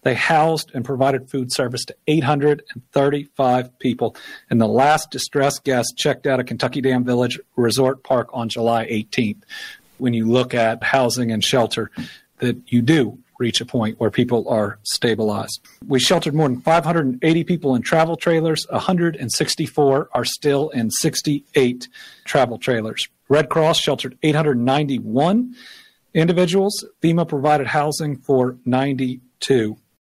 They housed and provided food service to 835 people. And the last distressed guest checked out of Kentucky Dam Village Resort Park on July 18th. When you look at housing and shelter, that you do reach a point where people are stabilized. We sheltered more than 580 people in travel trailers. 164 are still in 68 travel trailers. Red Cross sheltered 891 individuals. FEMA provided housing for 92.